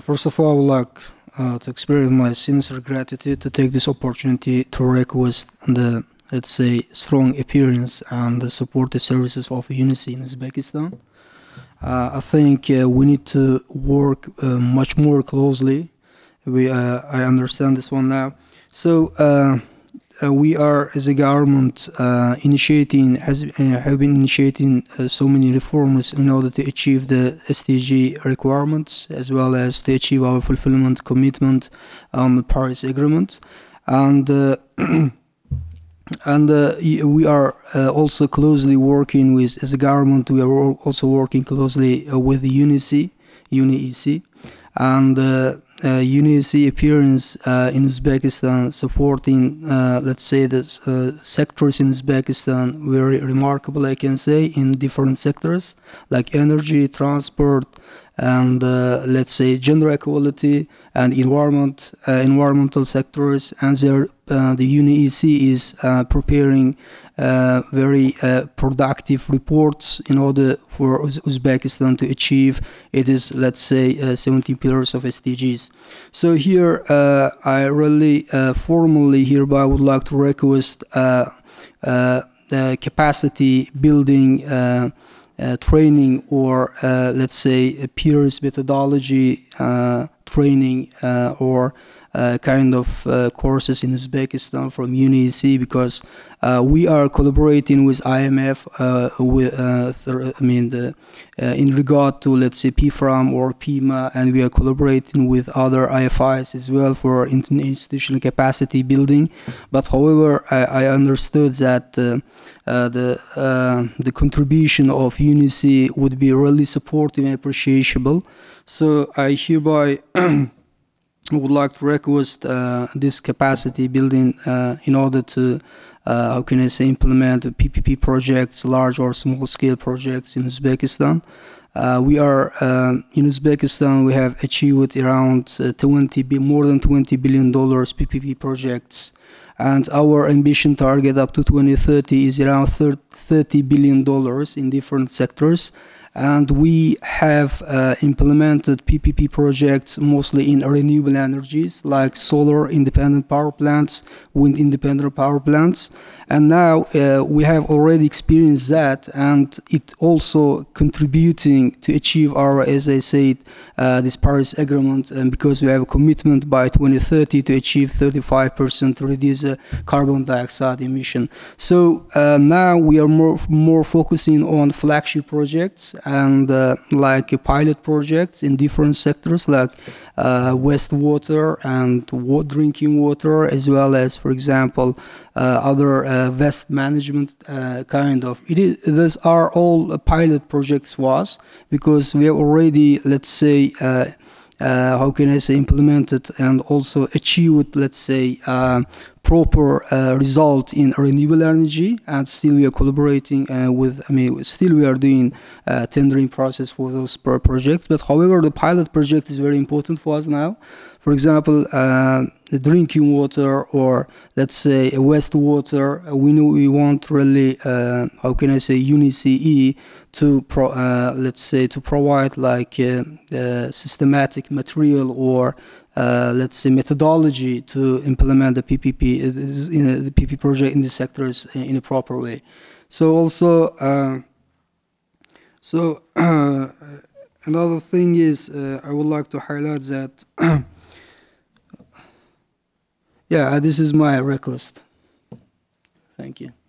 First of all, I would like to express my sincere gratitude to take this opportunity to request the, let's say, strong appearance and the supportive services of UNICE in Uzbekistan. I think we need to work much more closely. I understand this one now. So we are, as a government, have been initiating so many reforms in order to achieve the SDG requirements, as well as to achieve our fulfillment commitment on the Paris Agreement. And we are also closely working with, as a government, we are also working closely with the UNEC, and UNEC appearance in Uzbekistan, supporting, let's say, the sectors in Uzbekistan, very remarkable, I can say, in different sectors like energy, transport, and let's say gender equality and environmental sectors. And the UNEC is preparing very productive reports in order for Uzbekistan to achieve it is, let's say, 17 pillars of SDGs. So here I really formally hereby would like to request capacity building training, or let's say a peers methodology training, or kind of courses in Uzbekistan from UNEC, because we are collaborating with IMF in regard to, let's say, PFRAM or PIMA, and we are collaborating with other IFIs as well for institutional capacity building. But however, I understood that the contribution of UNEC would be really supportive and appreciable. So I hereby would like to request this capacity building in order to, how can I say, implement PPP projects, large or small scale projects in Uzbekistan. We are in Uzbekistan, we have achieved around more than $20 billion PPP projects, and our ambition target up to 2030 is around $30 billion in different sectors. And we have implemented PPP projects mostly in renewable energies like solar independent power plants, wind independent power plants. And now we have already experienced that, and it also contributing to achieve our, as I said, this Paris Agreement, and because we have a commitment by 2030 to achieve 35% to reduce carbon dioxide emission. So now we are more focusing on flagship projects and like pilot projects in different sectors like wastewater and drinking water, as well as, for example, other waste management kind of. These are all pilot projects for us, because we have already, let's say, how can I say, implemented and also achieved, let's say, proper result in renewable energy, and still we are collaborating still we are doing tendering process for those projects. But however, the pilot project is very important for us now. For example, the drinking water, or let's say wastewater, we know we want really, how can I say, UNECE to let's say, to provide like systematic material, or let's say methodology to implement the PPP, the PP project in the sectors in a proper way. So also, another thing is, I would like to highlight that yeah, this is my request. Thank you.